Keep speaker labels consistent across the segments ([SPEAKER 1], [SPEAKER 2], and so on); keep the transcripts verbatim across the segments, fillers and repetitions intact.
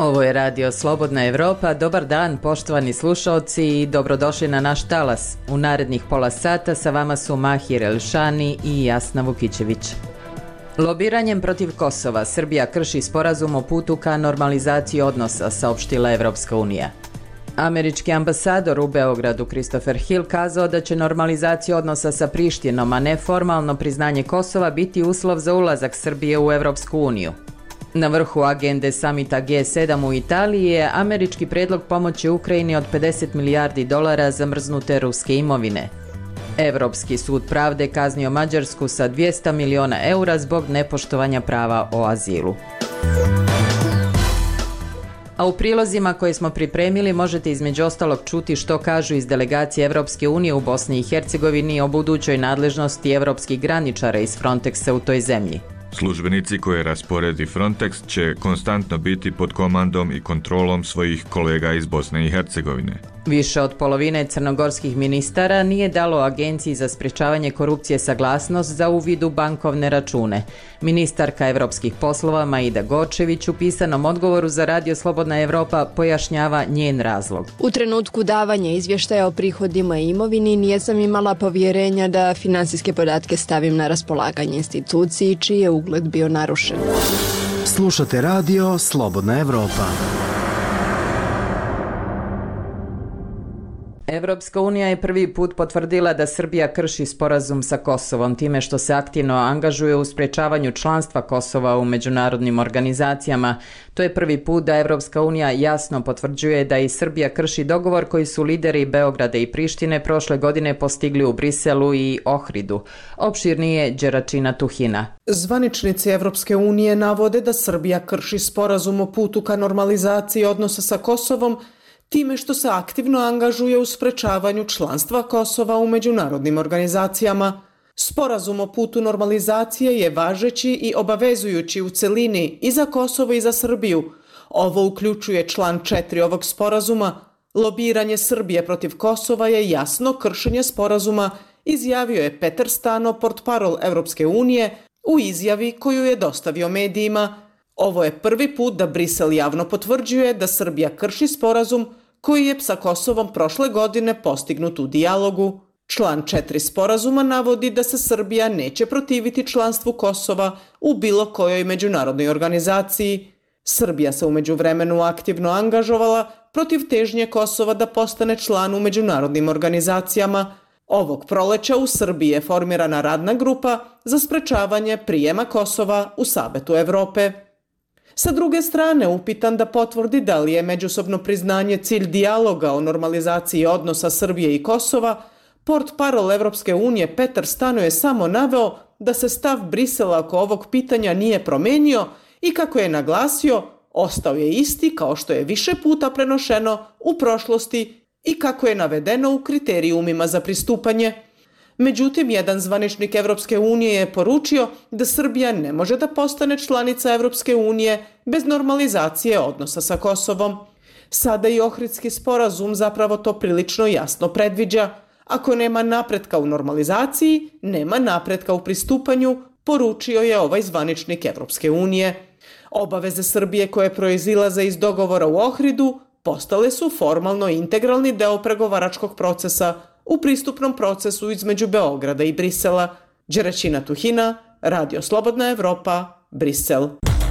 [SPEAKER 1] Ovo je Radio Slobodna Evropa. Dobar dan, poštovani slušaoci, i dobrodošli na naš talas. U narednih pola sata sa vama su Mahir Elšani i Jasna Vukićević. Lobiranjem protiv Kosova Srbija krši sporazum o putu ka normalizaciji odnosa, saopštila Evropska unija. Američki ambasador u Beogradu Christopher Hill kazao da će normalizacija odnosa sa Prištinom, a ne formalno priznanje Kosova, biti uslov za ulazak Srbije u Evropsku uniju. Na vrhu agende samita G sedam u Italiji je američki predlog pomoći Ukrajini od pedeset milijardi dolara zamrznute ruske imovine. Evropski sud pravde kaznio Mađarsku sa dvjesto miliona eura zbog nepoštovanja prava o azilu. A u prilozima koje smo pripremili možete između ostalog čuti što kažu iz delegacije Evropske unije u Bosni i Hercegovini o budućoj nadležnosti evropskih graničara iz Frontexa u toj zemlji.
[SPEAKER 2] Službenici koje rasporedi Frontex će konstantno biti pod komandom i kontrolom svojih kolega iz Bosne i Hercegovine.
[SPEAKER 1] Više od polovine crnogorskih ministara nije dalo Agenciji za sprječavanje korupcije saglasnost za uvid u bankovne račune. Ministarka evropskih poslova Maida Gočević u pisanom odgovoru za Radio Slobodna Evropa pojašnjava njen razlog.
[SPEAKER 3] U trenutku davanja izvještaja o prihodima i imovini nijesam imala povjerenja da finansijske podatke stavim na raspolaganje instituciji čiji je ugled bio narušen.
[SPEAKER 4] Slušate Radio Slobodna Evropa.
[SPEAKER 1] Evropska unija je prvi put potvrdila da Srbija krši sporazum sa Kosovom time što se aktivno angažuje u sprječavanju članstva Kosova u međunarodnim organizacijama. To je prvi put da Evropska unija jasno potvrđuje da i Srbija krši dogovor koji su lideri Beograda i Prištine prošle godine postigli u Briselu i Ohridu. Opširnije Đeračina Tuhina.
[SPEAKER 5] Zvaničnici Evropske unije navode da Srbija krši sporazum o putu ka normalizaciji odnosa sa Kosovom time što se aktivno angažuje u sprečavanju članstva Kosova u međunarodnim organizacijama. Sporazum o putu normalizacije je važeći i obavezujući u celini i za Kosovo i za Srbiju. Ovo uključuje član četiri ovog sporazuma. Lobiranje Srbije protiv Kosova je jasno kršenje sporazuma, izjavio je Petar Stano, portparol Evropske unije, u izjavi koju je dostavio medijima. Ovo je prvi put da Brisel javno potvrđuje da Srbija krši sporazum koji je sa Kosovom prošle godine postignut u dijalogu. Član četiri sporazuma navodi da se Srbija neće protiviti članstvu Kosova u bilo kojoj međunarodnoj organizaciji. Srbija se u međuvremenu aktivno angažovala protiv težnje Kosova da postane član u međunarodnim organizacijama. Ovog proleća u Srbiji je formirana radna grupa za sprečavanje prijema Kosova u Savetu Evrope. Sa druge strane, upitan da potvrdi da li je međusobno priznanje cilj dijaloga o normalizaciji odnosa Srbije i Kosova, portparol Evropske unije Petar Stano je samo naveo da se stav Brisela oko ovog pitanja nije promenio i kako je naglasio, ostao je isti kao što je više puta prenošeno u prošlosti i kako je navedeno u kriterijumima za pristupanje. Međutim, jedan zvaničnik Evropske unije je poručio da Srbija ne može da postane članica Evropske unije bez normalizacije odnosa sa Kosovom. Sada i Ohridski sporazum zapravo to prilično jasno predviđa. Ako nema napretka u normalizaciji, nema napretka u pristupanju, poručio je ovaj zvaničnik Evropske unije. Obaveze Srbije koje proizilaze iz dogovora u Ohridu postale su formalno integralni deo pregovaračkog procesa u pristupnom procesu između Beograda i Brisela. Đeračina Tuhina, Radio Slobodna Evropa, Brisel.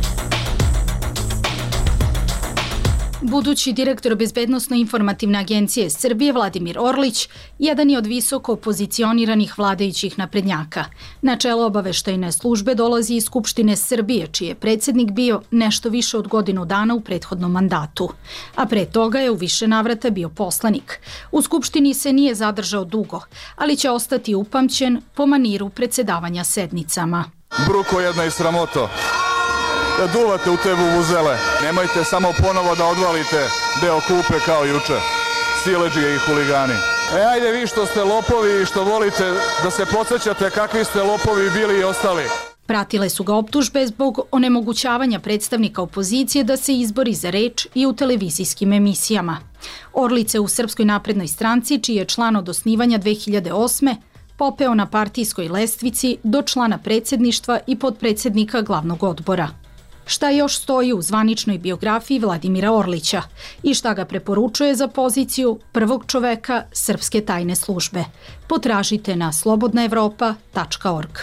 [SPEAKER 6] Budući direktor Bezbednosno-informativne agencije Srbije Vladimir Orlić jedan je od visoko pozicioniranih vladajućih naprednjaka. Na čelo obaveštajne službe dolazi iz Skupštine Srbije, čiji je predsjednik bio nešto više od godinu dana u prethodnom mandatu. A pre toga je u više navrata bio poslanik. U Skupštini se nije zadržao dugo, ali će ostati upamćen po maniru predsjedavanja sednicama.
[SPEAKER 7] Bruko jedna i sramoto. Da duvate u te vuvuzele. Nemojte samo ponovo da odvalite deo klupe kao juče. Siledžije i huligani. E ajde vi što ste lopovi i što volite da se podsjećate kakvi ste lopovi bili i ostali.
[SPEAKER 6] Pratile su ga optužbe zbog onemogućavanja predstavnika opozicije da se izbori za reč i u televizijskim emisijama. Orlić se u Srpskoj naprednoj stranci, čiji je član od osnivanja dve hiljade osme, popeo na partijskoj lestvici do člana predsjedništva i potpredsjednika glavnog odbora. Šta još stoji u zvaničnoj biografiji Vladimira Orlića i šta ga preporučuje za poziciju prvog čoveka srpske tajne službe. Potražite na slobodna evropa tačka org.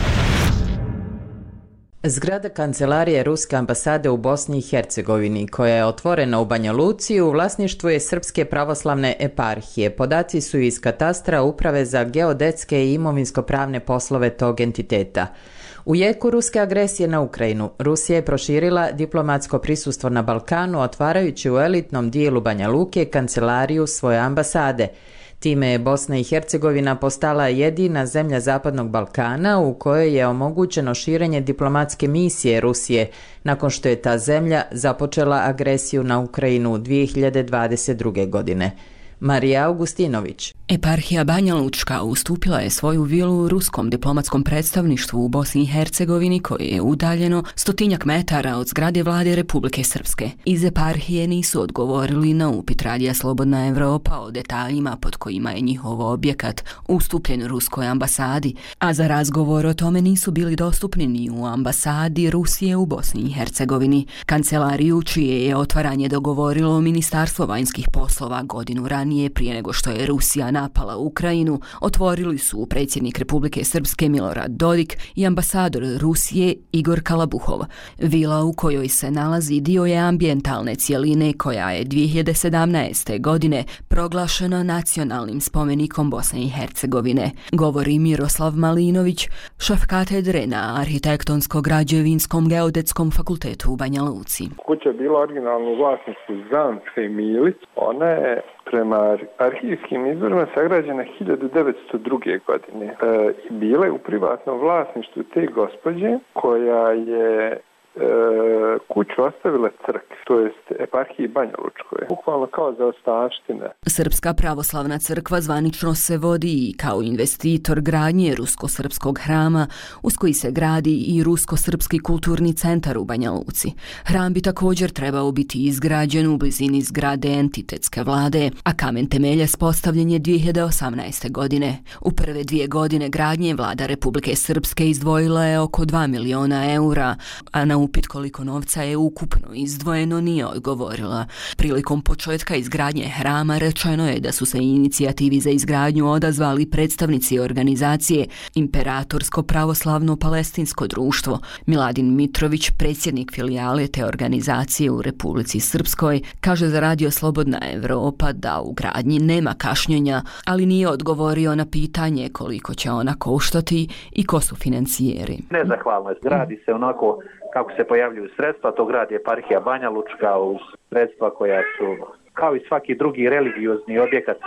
[SPEAKER 1] Zgrada kancelarije Ruske ambasade u Bosni i Hercegovini, koja je otvorena u Banja Luci, u vlasništvu je Srpske pravoslavne eparhije. Podaci su iz katastra Uprave za geodetske i imovinsko-pravne poslove tog entiteta. U jeku ruske agresije na Ukrajinu, Rusija je proširila diplomatsko prisustvo na Balkanu, otvarajući u elitnom dijelu Banja Luke kancelariju svoje ambasade. Time je Bosna i Hercegovina postala jedina zemlja Zapadnog Balkana u kojoj je omogućeno širenje diplomatske misije Rusije nakon što je ta zemlja započela agresiju na Ukrajinu dvije hiljade dvadeset druge. godine. Marija Augustinović.
[SPEAKER 8] Eparhija Banja Lučka ustupila je svoju vilu ruskom diplomatskom predstavništvu u Bosni i Hercegovini, koje je udaljeno stotinjak metara od zgrade vlade Republike Srpske. Iz eparhije nisu odgovorili na upit Radija Slobodna Evropa o detaljima pod kojima je njihov objekat ustupljen ruskoj ambasadi, a za razgovor o tome nisu bili dostupni ni u ambasadi Rusije u Bosni i Hercegovini. Kancelariju, čije je otvaranje dogovorilo Ministarstvo vanjskih poslova godinu ranije prije nego što je Rusija napala Ukrajinu, otvorili su predsjednik Republike Srpske Milorad Dodik i ambasador Rusije Igor Kalabuhov. Vila u kojoj se nalazi dio je ambijentalne cjeline koja je dvije hiljade sedamnaeste. godine proglašena nacionalnim spomenikom Bosne i Hercegovine, govori Miroslav Malinović, šef katedre na Arhitektonsko-građevinskom geodetskom fakultetu u Banja Luci.
[SPEAKER 9] Kuća je bila originalno u vlasništvu Zance Milić. Ona je prema arhivskim izvorima sagrađena hiljadu devetsto druge. godine. E, bila je u privatnom vlasništvu te gospođe koja je e, kuću ostavila crkvi, to jest eparhiji Banja Lučkoj, bukvalno kao za ostavštine.
[SPEAKER 8] Srpska pravoslavna crkva zvanično se vodi i kao investitor gradnje rusko-srpskog hrama, uz koji se gradi i rusko-srpski kulturni centar u Banja Luci. Hram bi također trebao biti izgrađen u blizini zgrade entitetske vlade, a kamen temeljac postavljen je dvije hiljade osamnaeste. godine. U prve dvije godine gradnje vlada Republike Srpske izdvojila je oko dva miliona eura, a na upit koliko novca je ukupno izdvojeno nije odgovorila. Prilikom početka izgradnje hrama rečeno je da su se inicijativi za izgradnju odazvali predstavnici organizacije Imperatorsko pravoslavno palestinsko društvo. Miladin Mitrović, predsjednik filijale te organizacije u Republici Srpskoj, kaže za Radio Slobodna Evropa da u gradnji nema kašnjenja, ali nije odgovorio na pitanje koliko će ona koštati i ko su financijeri.
[SPEAKER 10] Nezahvalno je, gradi se onako kako se pojavljuju sredstva, to gradi eparhija Banja Lučka uz sredstva koja su kao i svaki drugi religiozni objekat,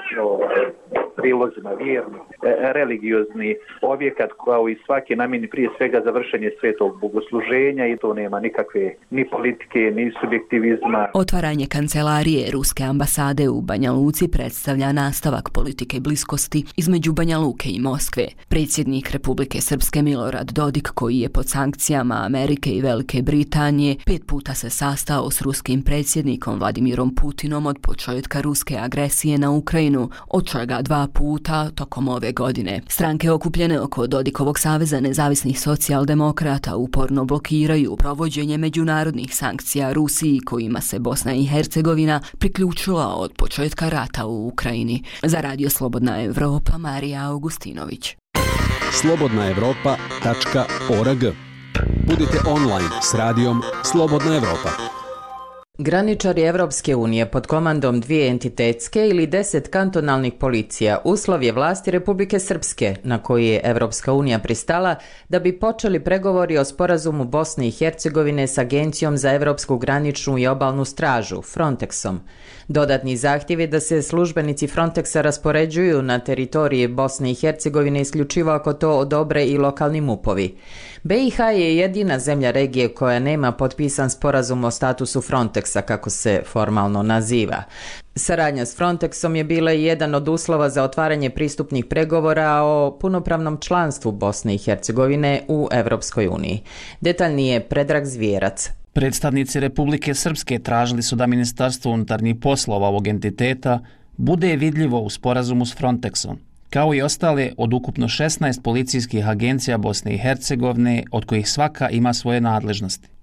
[SPEAKER 10] prilozima vjerni, religiozni objekat kao i svaki namjeni prije svega za vršenje svetog bogosluženja i to nema nikakve ni politike, ni subjektivizma.
[SPEAKER 8] Otvaranje kancelarije Ruske ambasade u Banja Luci predstavlja nastavak politike bliskosti između Banja Luke i Moskve. Predsjednik Republike Srpske Milorad Dodik, koji je pod sankcijama Amerike i Velike Britanije, pet puta se sastao s ruskim predsjednikom Vladimirom Putinom od početka ruske agresije na Ukrajinu, od čega dva puta tokom ove godine. Stranke okupljene oko Dodikovog saveza nezavisnih socijaldemokrata uporno blokiraju provođenje međunarodnih sankcija Rusiji, kojima se Bosna i Hercegovina priključila od početka rata u Ukrajini. Za Radio Slobodna Evropa, Marija Augustinović.
[SPEAKER 4] slobodna evropa tačka org. Budite online s radijom Slobodna Evropa.
[SPEAKER 1] Graničari Evropske unije pod komandom dvije entitetske ili deset kantonalnih policija uslov je vlasti Republike Srpske, na koji je Evropska unija pristala da bi počeli pregovori o sporazumu Bosne i Hercegovine s Agencijom za Evropsku graničnu i obalnu stražu, Frontexom. Dodatni zahtjev je da se službenici Frontexa raspoređuju na teritoriji Bosne i Hercegovine isključivo ako to odobre i lokalni mupovi. B i H je jedina zemlja regije koja nema potpisan sporazum o statusu Frontexa, kako se formalno naziva. Saradnja s Frontexom je bila jedan od uslova za otvaranje pristupnih pregovora o punopravnom članstvu Bosne i Hercegovine u Evropskoj uniji. Detaljnije Predrag Zvijerac.
[SPEAKER 11] Predstavnici Republike Srpske tražili su da Ministarstvo unutarnjih poslova ovog entiteta bude vidljivo u sporazumu s Frontexom, kao i ostale od ukupno šesnaest policijskih agencija Bosne i Hercegovine, od kojih svaka ima svoje nadležnosti.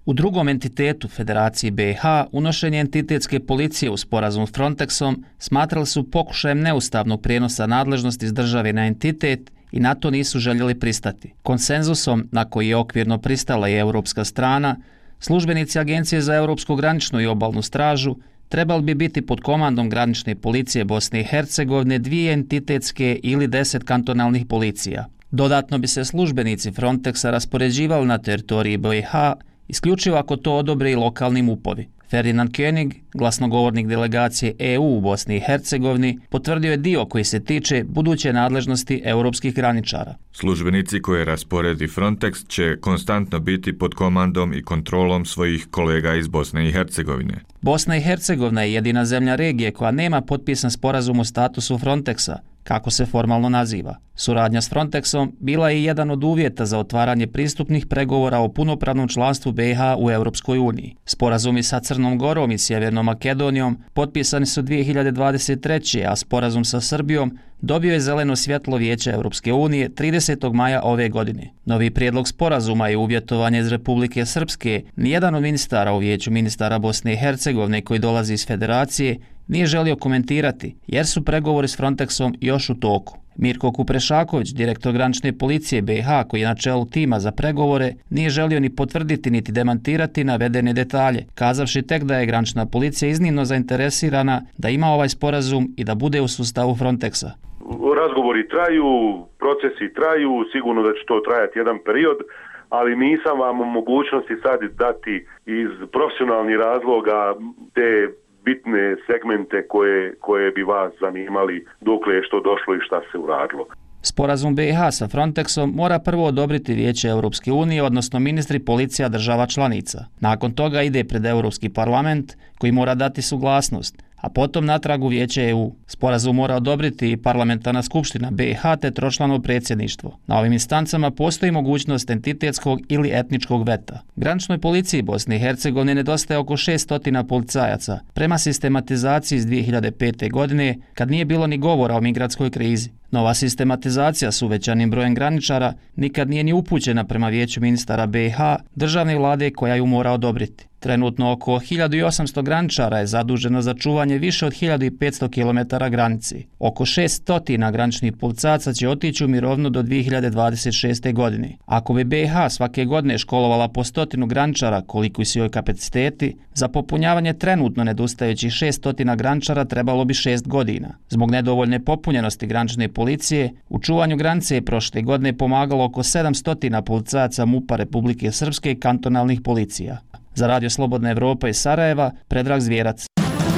[SPEAKER 11] U drugom entitetu Federaciji B i H unošenje entitetske policije u sporazum s Frontexom smatrali su pokušajem neustavnog prijenosa nadležnosti iz države na entitet i na to nisu željeli pristati. Konsenzusom, na koji je okvirno pristala i europska strana, službenici Agencije za europsku graničnu i obalnu stražu trebali bi biti pod komandom granične policije Bosne i Hercegovine, dvije entitetske ili deset kantonalnih policija. Dodatno bi se službenici Frontexa raspoređivali na teritoriji B i H, isključivo ako to odobre i lokalni mupovi. Ferdinand König, glasnogovornik delegacije E U u Bosni i Hercegovini, potvrdio je dio koji se tiče buduće nadležnosti europskih graničara.
[SPEAKER 2] Službenici koje rasporedi Frontex će konstantno biti pod komandom i kontrolom svojih kolega iz Bosne i Hercegovine.
[SPEAKER 11] Bosna i Hercegovina je jedina zemlja regije koja nema potpisan sporazum o statusu Frontexa, kako se formalno naziva. Suradnja s Frontexom bila je jedan od uvjeta za otvaranje pristupnih pregovora o punopravnom članstvu B i H u Europskoj uniji. Sporazumi sa Crnom Gorom i Sjevernom Makedonijom potpisani su dvije hiljade dvadeset treće. a sporazum sa Srbijom dobio je zeleno svjetlo Vijeća Europske unije tridesetog maja ove godine. Novi prijedlog sporazuma je uvjetovanje iz Republike Srpske. Nijedan od ministara u Vijeću ministara Bosne i Hercegovine koji dolazi iz Federacije nije želio komentirati, jer su pregovori s Frontexom još u toku. Mirko Kuprešaković, direktor granične policije B i H, koji je na čelu tima za pregovore, nije želio ni potvrditi niti demantirati navedene detalje, kazavši tek da je granična policija iznimno zainteresirana da ima ovaj sporazum i da bude u sustavu Frontexa.
[SPEAKER 12] Razgovori traju, procesi traju, sigurno da će to trajati jedan period, ali nisam vam u mogućnosti sad dati iz profesionalnih razloga te bitne segmente koje, koje bi vas zanimali dokle je što došlo i šta se uradilo.
[SPEAKER 11] Sporazum B i H sa Frontexom mora prvo odobriti Vijeće Europske unije, odnosno ministri policija država članica. Nakon toga ide pred Europski parlament koji mora dati suglasnost, a potom natrag u Vijeće E U. Sporazum mora odobriti i parlamentarna skupština B i H te tročlano predsjedništvo. Na ovim instancama postoji mogućnost entitetskog ili etničkog veta. Graničnoj policiji Bosne i Hercegovine nedostaje oko šesto policajaca, prema sistematizaciji iz dvije hiljade pete. godine, kad nije bilo ni govora o migratskoj krizi. Nova sistematizacija s uvećanim brojem graničara nikad nije ni upućena prema Vijeću ministara B i H, državne vlade koja ju mora odobriti. Trenutno oko hiljadu osamsto graničara je zaduženo za čuvanje više od hiljadu petsto kilometara granici. Oko šesto graničnih policajaca će otići u mirovinu do dvije hiljade dvadeset šeste. godine. Ako bi B i H svake godine školovala po stotinu graničara, koliko su joj kapaciteti, za popunjavanje trenutno nedostajućih šesto graničara trebalo bi šest godina. Zbog nedovoljne popunjenosti granične policije, u čuvanju granice je prošle godine pomagalo oko sedamsto policajaca MUP-a Republike Srpske i kantonalnih policija. Za Radio Slobodna Evropa iz Sarajeva, Predrag Zvjerac.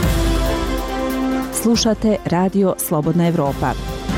[SPEAKER 13] Slušate Radio Slobodna Evropa.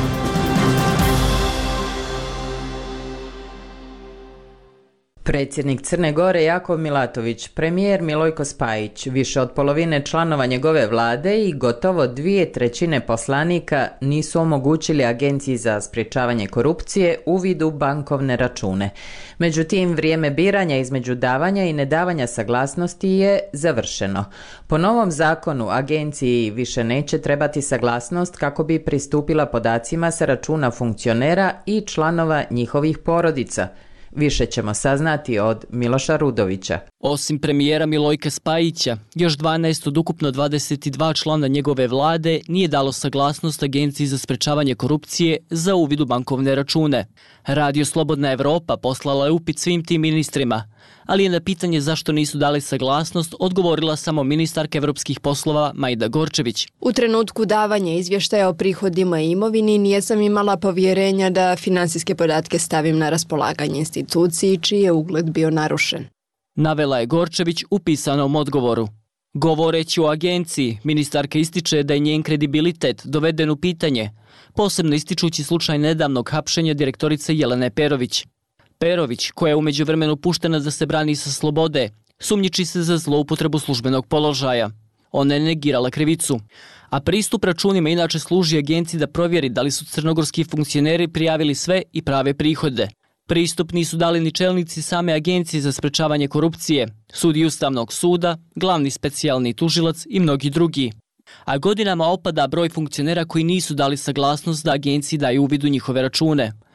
[SPEAKER 1] Predsjednik Crne Gore Jakov Milatović, premijer Milojko Spajić, više od polovine članova njegove vlade i gotovo dvije trećine poslanika nisu omogućili Agenciji za sprječavanje korupcije uvid u bankovne račune. Međutim, vrijeme biranja između davanja i nedavanja saglasnosti je završeno. Po novom zakonu Agenciji više neće trebati saglasnost kako bi pristupila podacima sa računa funkcionera i članova njihovih porodica. Više ćemo saznati od Miloša Rudovića.
[SPEAKER 14] Osim premijera Milojka Spajića, još dvanaest od ukupno dvadeset dva člana njegove vlade nije dalo saglasnost Agenciji za sprečavanje korupcije za uvid u bankovne račune. Radio Slobodna Evropa poslala je upit svim tim ministrima, ali je na pitanje zašto nisu dali saglasnost odgovorila samo ministarka evropskih poslova Majda Gorčević.
[SPEAKER 3] U trenutku davanja izvještaja o prihodima i imovini nijesam imala povjerenja da finansijske podatke stavim na raspolaganje instituciji čiji je ugled bio narušen.
[SPEAKER 14] Navela je Gorčević u pisanom odgovoru. Govoreći o agenciji, ministarka ističe da je njen kredibilitet doveden u pitanje, posebno ističući slučaj nedavnog hapšenja direktorice Jelene Perović. Perović, koja je u međuvremenu puštena da se brani sa slobode, sumnjiči se za zloupotrebu službenog položaja. Ona je negirala krivicu, a pristup računima inače služi agenciji da provjeri da li su crnogorski funkcioneri prijavili sve i prave prihode. Pristup nisu dali ni čelnici same Agencije za sprečavanje korupcije, sudi Ustavnog suda, glavni specijalni tužilac i mnogi drugi. A godinama opada broj funkcionera koji nisu dali saglasnost da agenciji daju uvid u njihove račune.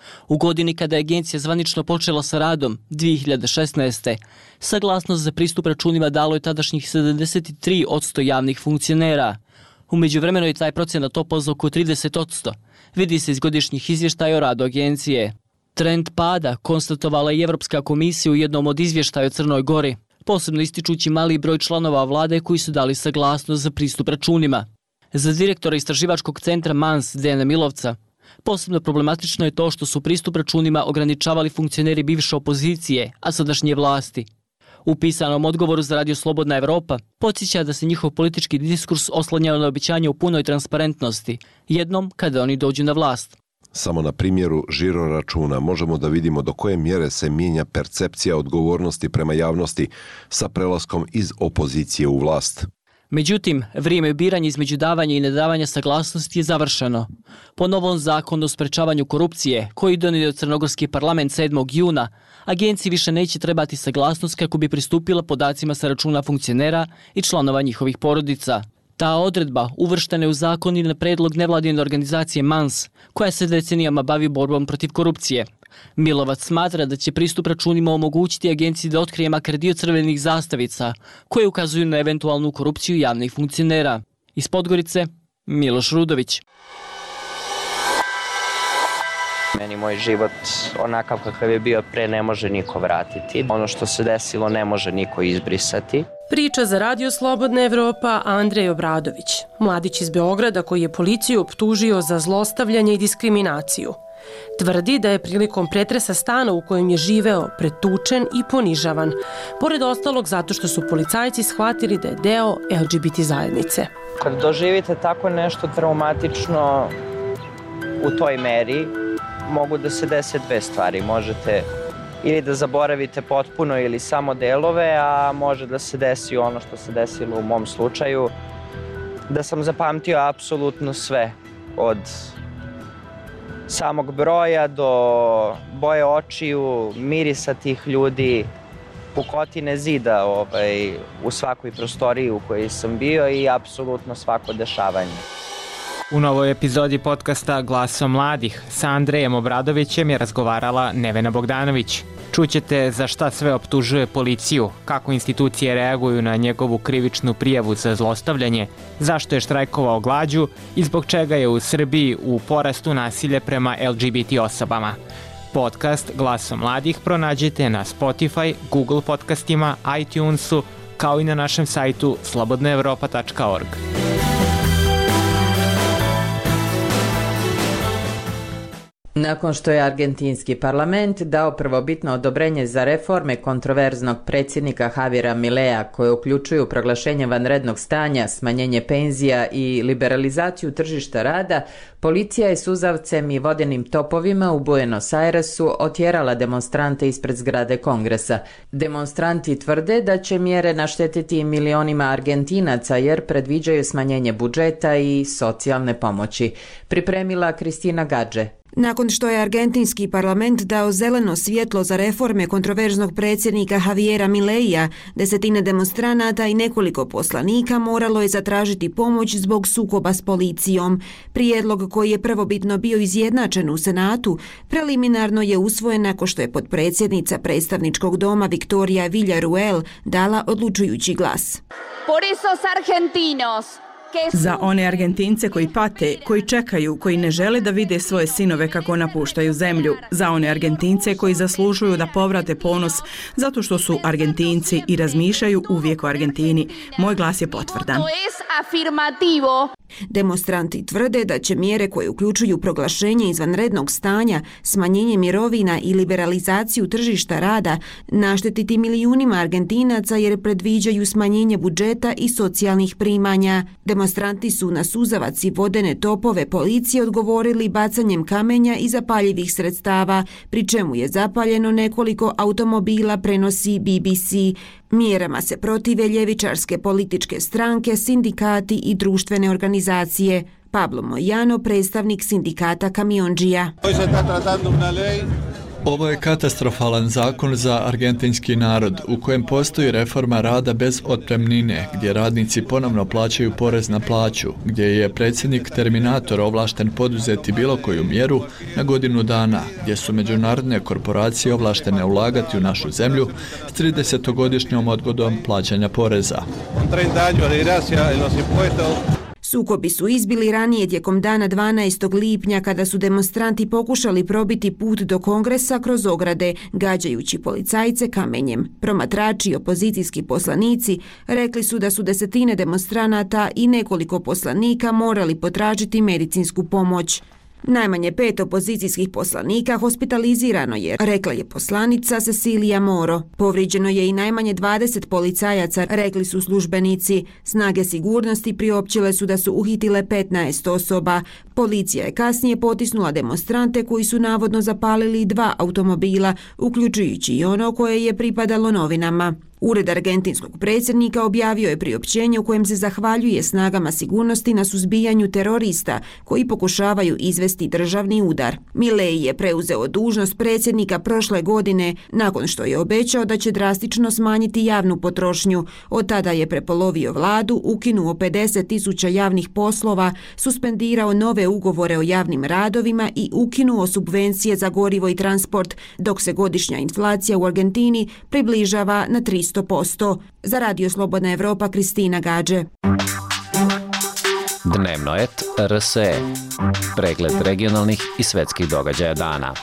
[SPEAKER 14] U godini kada je agencija zvanično počela sa radom, dvije hiljade šesnaeste. saglasnost za pristup računima dalo je tadašnjih sedamdeset tri posto javnih funkcionera. U međuvremenu je taj procenat opao za oko trideset posto. Vidi se iz godišnjih izvještaja o radu agencije. Trend pada konstatovala je Evropska komisija u jednom od izvještaja o Crnoj Gori, posebno ističući mali broj članova vlade koji su dali saglasnost za pristup računima. Za direktora istraživačkog centra Mans Dejana Milovca, posebno problematično je to što su pristup računima ograničavali funkcioneri bivše opozicije, a sadašnje vlasti. U pisanom odgovoru za Radio Slobodna Evropa podsjeća da se njihov politički diskurs oslanjao na obećanje u punoj transparentnosti, jednom kada oni dođu na vlast.
[SPEAKER 15] Samo na primjeru žiro računa možemo da vidimo do koje mjere se mijenja percepcija odgovornosti prema javnosti sa prelaskom iz opozicije u vlast.
[SPEAKER 14] Međutim, vrijeme biranja između davanja i nedavanja saglasnosti je završeno. Po novom zakonu o sprečavanju korupcije, koji donio crnogorski parlament sedmog juna, agenciji više neće trebati saglasnost kako bi pristupila podacima sa računa funkcionera i članova njihovih porodica. Ta odredba uvrštena je u zakon i na predlog nevladine organizacije Mans, koja se decenijama bavi borbom protiv korupcije. Milovac smatra da će pristup računima omogućiti agenciji da otkrije makar dio crvenih zastavica, koje ukazuju na eventualnu korupciju javnih funkcionera. Iz Podgorice, Miloš Rudović.
[SPEAKER 16] Meni moj život onakav kakav je bio pre ne može niko vratiti. Ono što se desilo ne može niko izbrisati.
[SPEAKER 17] Priča za Radio Slobodna Evropa Andrej Obradović, mladić iz Beograda koji je policiju optužio za zlostavljanje i diskriminaciju. Tvrdi da je prilikom pretresa stana u kojem je živeo pretučen i ponižavan, pored ostalog zato što su policajci shvatili da je deo L G B T zajednice.
[SPEAKER 16] Kad doživite tako nešto traumatično u toj meri, mogu da se dese dve stvari. Možete ili da zaboravite potpuno ili samo delove, a može da se desi ono što se desilo u mom slučaju, da sam zapamtio apsolutno sve, od samog broja do boje očiju, mirisa tih ljudi, pukotine zida ovaj, u svakoj prostoriji u kojoj sam bio i apsolutno svako dešavanje.
[SPEAKER 18] U novoj epizodi podcasta Glasom mladih sa Andrejem Obradovićem je razgovarala Nevena Bogdanović. Čućete za šta sve optužuje policiju, kako institucije reaguju na njegovu krivičnu prijavu za zlostavljanje, zašto je štrajkovao glađu i zbog čega je u Srbiji u porastu nasilje prema L G B T osobama. Podcast Glasom mladih pronađite na Spotify, Google podcastima, iTunesu, kao i na našem sajtu slobodna evropa tačka org.
[SPEAKER 1] Nakon što je argentinski parlament dao prvobitno odobrenje za reforme kontroverznog predsjednika Javiera Milea koje uključuju proglašenje vanrednog stanja, smanjenje penzija i liberalizaciju tržišta rada, policija je suzavcem i vodenim topovima u Buenos Airesu otjerala demonstrante ispred zgrade Kongresa. Demonstranti tvrde da će mjere naštetiti milionima Argentinaca jer predviđaju smanjenje budžeta i socijalne pomoći. Pripremila Kristina Gadže.
[SPEAKER 19] Nakon što je argentinski parlament dao zeleno svjetlo za reforme kontroverznog predsjednika Javiera Mileija, desetine demonstranata i nekoliko poslanika moralo je zatražiti pomoć zbog sukoba s policijom. Prijedlog koji je prvobitno bio izjednačen u Senatu, preliminarno je usvojen nakon što je potpredsjednica predstavničkog doma Victoria Villarruel dala odlučujući glas.
[SPEAKER 20] Por esos argentinos
[SPEAKER 21] Za one Argentince koji pate, koji čekaju, koji ne žele da vide svoje sinove kako napuštaju zemlju. Za one Argentince koji zaslužuju da povrate ponos zato što su Argentinci i razmišljaju uvijek o Argentini. Moj glas je potvrdan.
[SPEAKER 19] Demonstranti tvrde da će mjere koje uključuju proglašenje izvanrednog stanja, smanjenje mirovina i liberalizaciju tržišta rada naštetiti milijunima Argentinaca jer predviđaju smanjenje budžeta i socijalnih primanja. Demonstranti su na suzavac i vodene topove policije odgovorili bacanjem kamenja i zapaljivih sredstava, pri čemu je zapaljeno nekoliko automobila, prenosi B B C. Mjerama se protive ljevičarske političke stranke, sindikati i društvene organizacije. Pablo Moyano, predstavnik sindikata kamiondžija.
[SPEAKER 5] Ovo je katastrofalan zakon za argentinski narod, u kojem postoji reforma rada bez otpremnine, gdje radnici ponovno plaćaju porez na plaću, gdje je predsjednik Terminator ovlašten poduzeti bilo koju mjeru na godinu dana, gdje su međunarodne korporacije ovlaštene ulagati u našu zemlju s tridesetogodišnjom odgodom plaćanja poreza.
[SPEAKER 19] Sukobi su izbili ranije tijekom dana dvanaestog lipnja kada su demonstranti pokušali probiti put do kongresa kroz ograde, gađajući policajce kamenjem. Promatrači i opozicijski poslanici rekli su da su desetine demonstranata i nekoliko poslanika morali potražiti medicinsku pomoć. Najmanje pet opozicijskih poslanika hospitalizirano je, rekla je poslanica Cecilia Moro. Povrijeđeno je i najmanje dvadeset policajaca, rekli su službenici. Snage sigurnosti priopćile su da su uhitile petnaest osoba. Policija je kasnije potisnula demonstrante koji su navodno zapalili dva automobila, uključujući i ono koje je pripadalo novinama. Ured argentinskog predsjednika objavio je priopćenje u kojem se zahvaljuje snagama sigurnosti na suzbijanju terorista koji pokušavaju izvesti državni udar. Milei je preuzeo dužnost predsjednika prošle godine nakon što je obećao da će drastično smanjiti javnu potrošnju. Od tada je prepolovio vladu, ukinuo pedeset tisuća javnih poslova, suspendirao nove ugovore o javnim radovima i ukinuo subvencije za gorivo i transport, dok se godišnja inflacija u Argentini približava na tristo posto. Za Radio Slobodna Evropa, Kristina Gađe.
[SPEAKER 22] Dnevnoet R S E. Pregled regionalnih i svetskih događaja dana.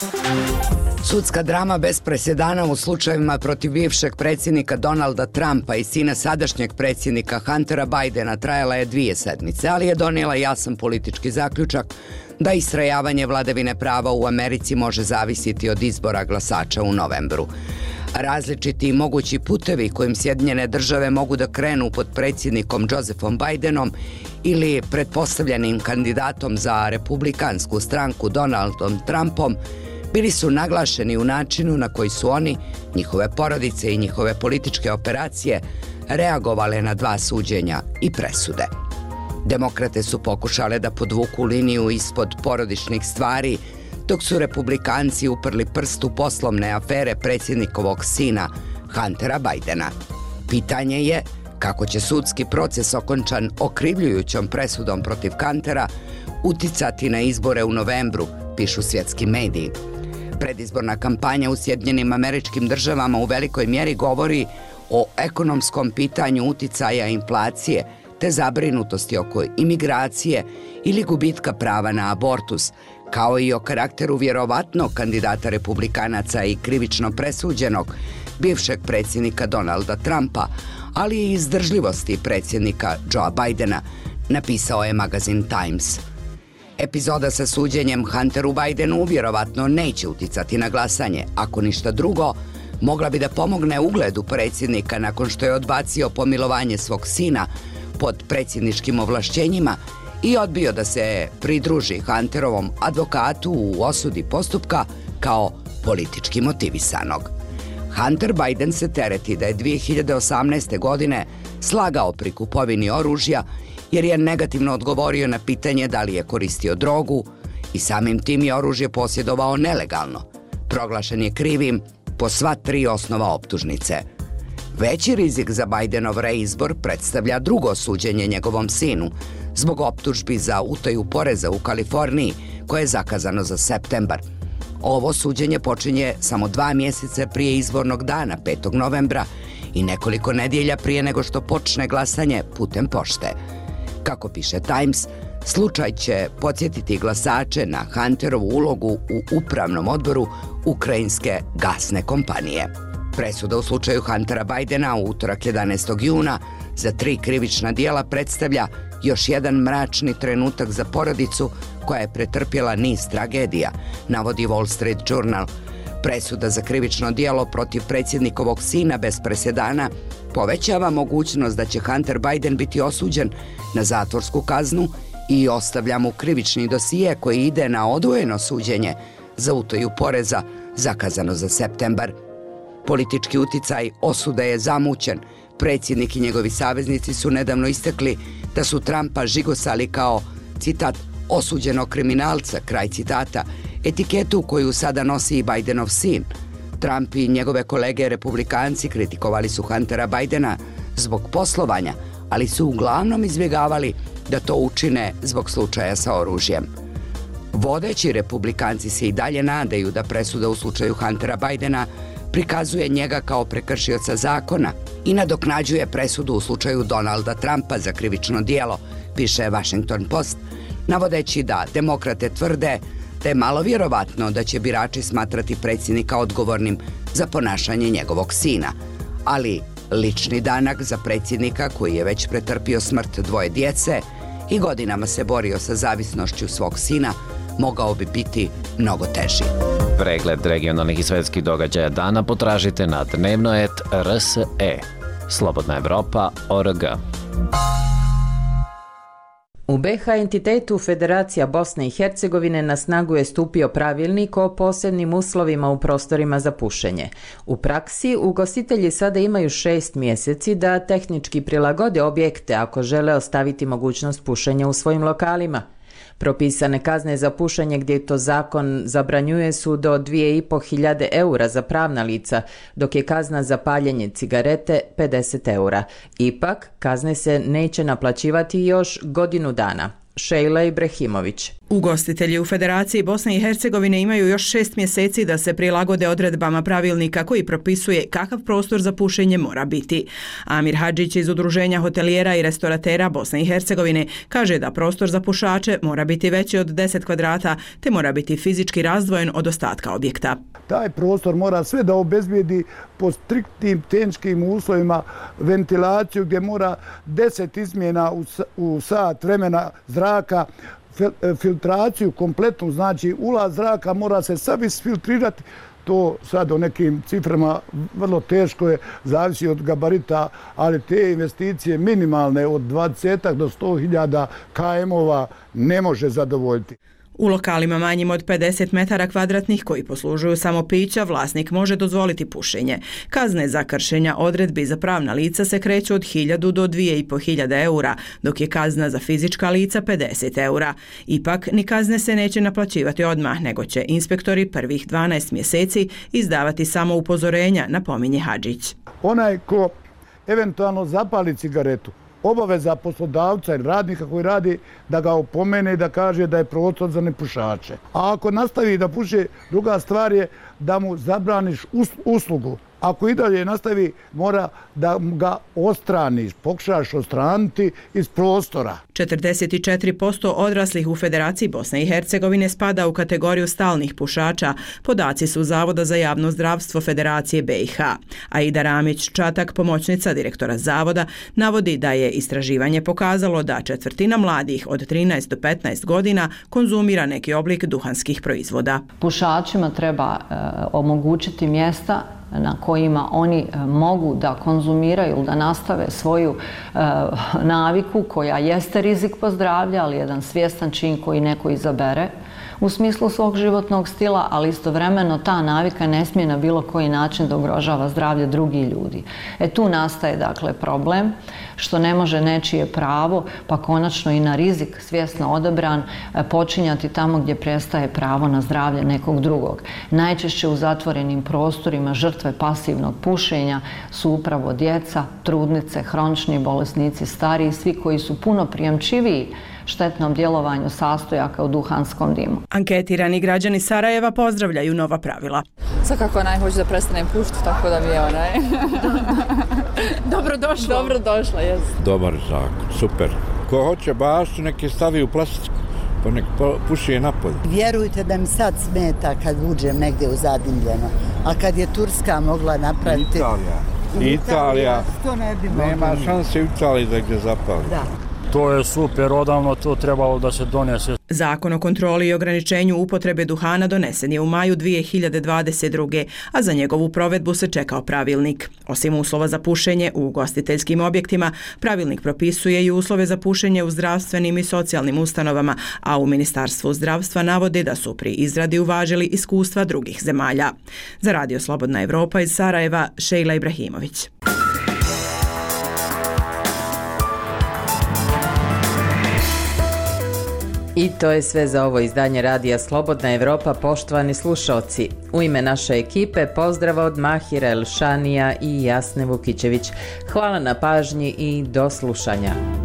[SPEAKER 23] Sudska drama bez presedana u slučajevima protiv bivšeg predsjednika Donalda Trumpa i sina sadašnjeg predsjednika Huntera Bidena trajala je dvije sedmice, ali je donijela jasan politički zaključak da istrajavanje vladavine prava u Americi može zavisiti od izbora glasača u novembru. Različiti i mogući putevi kojim Sjedinjene države mogu da krenu pod predsjednikom Josephom Bidenom ili pretpostavljenim kandidatom za republikansku stranku Donaldom Trumpom bili su naglašeni u načinu na koji su oni, njihove porodice i njihove političke operacije reagovale na dva suđenja i presude. Demokrate su pokušale da podvuku liniju ispod porodičnih stvari, dok su republikanci uprli prst u poslovne afere predsjednikovog sina Huntera Bidena. Pitanje je kako će sudski proces okončan okrivljujućom presudom protiv Huntera uticati na izbore u novembru, pišu svjetski mediji. Predizborna kampanja u Sjedinjenim Američkim Državama u velikoj mjeri govori o ekonomskom pitanju uticaja inflacije te zabrinutosti oko imigracije ili gubitka prava na abortus, kao i o karakteru vjerovatnog kandidata republikanaca i krivično presuđenog bivšeg predsjednika Donalda Trumpa, ali i izdržljivosti predsjednika Joea Bidena, napisao je magazin Times. Epizoda sa suđenjem Hunteru Bidenu vjerovatno neće uticati na glasanje. Ako ništa drugo, mogla bi da pomogne ugledu predsjednika nakon što je odbacio pomilovanje svog sina pod predsjedničkim ovlašćenjima i odbio da se pridruži Hunterovom advokatu u osudi postupka kao politički motivisanog. Hunter Biden se tereti da je dvije hiljade osamnaeste. godine slagao pri kupovini oružja jer je negativno odgovorio na pitanje da li je koristio drogu i samim tim je oružje posjedovao nelegalno. Proglašen je krivim po sva tri osnova optužnice. Veći rizik za Bidenov reizbor predstavlja drugo suđenje njegovom sinu zbog optužbi za utaju poreza u Kaliforniji koje je zakazano za septembar. Ovo suđenje počinje samo dva mjeseca prije izbornog dana, petog novembra, i nekoliko nedjelja prije nego što počne glasanje putem pošte. Kako piše Times, slučaj će podsjetiti glasače na Hunterovu ulogu u upravnom odboru ukrajinske gasne kompanije. Presuda u slučaju Huntera Bidena u utorak jedanaestog juna za tri krivična djela predstavlja još jedan mračni trenutak za porodicu koja je pretrpjela niz tragedija, navodi Wall Street Journal. Presuda za krivično djelo protiv predsjednikovog sina bez presedana povećava mogućnost da će Hunter Biden biti osuđen na zatvorsku kaznu i ostavlja mu krivični dosije koji ide na odvojeno suđenje za utaju poreza zakazano za septembar. Politički uticaj osude je zamućen. Predsjednik i njegovi saveznici su nedavno istakli da su Trumpa žigosali kao, citat, osuđenog kriminalca, kraj citata, Etiketu koju sada nosi i Bidenov sin. Trump i njegove kolege republikanci kritikovali su Huntera Bidena zbog poslovanja, ali su uglavnom izbjegavali da to učine zbog slučaja sa oružjem. Vodeći republikanci se i dalje nadaju da presuda u slučaju Huntera Bidena prikazuje njega kao prekršioca zakona i nadoknađuje presudu u slučaju Donalda Trumpa za krivično djelo, piše Washington Post, navodeći da demokrate tvrde da je malo vjerovatno da će birači smatrati predsjednika odgovornim za ponašanje njegovog sina. Ali lični danak za predsjednika koji je već pretrpio smrt dvoje djece i godinama se borio sa zavisnošću svog sina mogao bi biti mnogo teži.
[SPEAKER 22] Pregled regionalnih i svetskih događaja dana potražite na dnevno et r s e. Slobodna Evropa точка о р g.
[SPEAKER 1] U be ha entitetu Federacija Bosne i Hercegovine na snagu je stupio pravilnik o posebnim uslovima u prostorima za pušenje. U praksi, ugostitelji sada imaju šest mjeseci da tehnički prilagode objekte ako žele ostaviti mogućnost pušenja u svojim lokalima. Propisane kazne za pušenje gdje to zakon zabranjuje su do dvije i pol hiljade eura za pravna lica, dok je kazna za paljenje cigarete pedeset eura. Ipak, kazne se neće naplaćivati još godinu dana. Šejla Ibrahimović.
[SPEAKER 21] Ugostitelji u Federaciji Bosne i Hercegovine imaju još šest mjeseci da se prilagode odredbama pravilnika koji propisuje kakav prostor za pušenje mora biti. Amir Hadžić iz Udruženja hotelijera i restoratera Bosne i Hercegovine kaže da prostor za pušače mora biti veći od deset kvadrata te mora biti fizički razdvojen od ostatka objekta.
[SPEAKER 6] Taj prostor mora sve da obezbijedi po striktnim tehničkim uslovima ventilaciju gdje mora deset izmjena u sat vremena zraka, filtraciju kompletnu, znači ulaz zraka mora se sav isfiltrirati. To sad o nekim ciframa vrlo teško je, zavisi od gabarita, ali te investicije minimalne od dvadeset do sto hiljada km-ova ne može zadovoljiti.
[SPEAKER 21] U lokalima manjim od pedeset metara kvadratnih koji poslužuju samo pića, vlasnik može dozvoliti pušenje. Kazne za kršenja odredbi za pravna lica se kreću od hiljadu do dvije i pol hiljade eura, dok je kazna za fizička lica pedeset eura. Ipak, ni kazne se neće naplaćivati odmah, nego će inspektori prvih dvanaest mjeseci izdavati samo upozorenja, napominje Hadžić.
[SPEAKER 6] Onaj ko eventualno zapali cigaretu, obaveza poslodavca ili radnika koji radi da ga opomene i da kaže da je prostor za nepušače. A ako nastavi da puše, druga stvar je da mu zabraniš uslugu. Ako i dalje nastavi, mora da ga ostraniš, pokušaš ostraniti iz prostora.
[SPEAKER 21] četrdeset četiri posto odraslih u Federaciji Bosne i Hercegovine spada u kategoriju stalnih pušača. Podaci su Zavoda za javno zdravstvo Federacije be i ha. Aida Ramić-Čatak, pomoćnica direktora Zavoda, navodi da je istraživanje pokazalo da četvrtina mladih od trinaest do petnaest godina konzumira neki oblik duhanskih proizvoda.
[SPEAKER 7] Pušačima treba e, omogućiti mjesta na kojima oni mogu da konzumiraju ili da nastave svoju e, naviku koja jeste rizik po zdravlje, ali jedan svjestan čin koji neko izabere u smislu svog životnog stila, ali istovremeno ta navika ne smije na bilo koji način da ugrožava zdravlje drugih ljudi. E tu nastaje dakle problem što ne može nečije pravo, pa konačno i na rizik svjesno odabran počinjati tamo gdje prestaje pravo na zdravlje nekog drugog. Najčešće u zatvorenim prostorima žrtve pasivnog pušenja su upravo djeca, trudnice, hronični bolesnici, stariji, svi koji su puno prijemčiviji štetnom djelovanju sastojaka u duhanskom dimu.
[SPEAKER 21] Anketirani građani Sarajeva pozdravljaju nova pravila.
[SPEAKER 9] Svakako najhoću da prestanem pušiti, tako da mi je onaj...
[SPEAKER 24] Dobro došlo.
[SPEAKER 9] Dobro došla, jes.
[SPEAKER 24] Dobar zakon, super. Ko hoće baštu, nek je stavi u plastičku, pa nek puši je napolje.
[SPEAKER 25] Vjerujte da mi sad smeta kad uđem negdje u zadimljeno, a kad je Turska mogla napraviti...
[SPEAKER 24] Italija. Italija.
[SPEAKER 25] To ne bi
[SPEAKER 24] nema šanse u Italiji da gdje zapali.
[SPEAKER 25] Da.
[SPEAKER 26] To je super, odavno to trebalo da se donese.
[SPEAKER 21] Zakon o kontroli i ograničenju upotrebe duhana donesen je u maju dvije hiljade dvadeset druge. a za njegovu provedbu se čekao pravilnik. Osim uslova za pušenje u ugostiteljskim objektima, pravilnik propisuje i uslove za pušenje u zdravstvenim i socijalnim ustanovama, a u Ministarstvu zdravstva navode da su pri izradi uvažili iskustva drugih zemalja. Za Radio Slobodna Evropa iz Sarajeva, Šejla Ibrahimović.
[SPEAKER 1] I to je sve za ovo izdanje Radija Slobodna Evropa, poštovani slušalci. U ime naše ekipe pozdrav od Mahira Elšanija i Jasne Vukićević. Hvala na pažnji i do slušanja.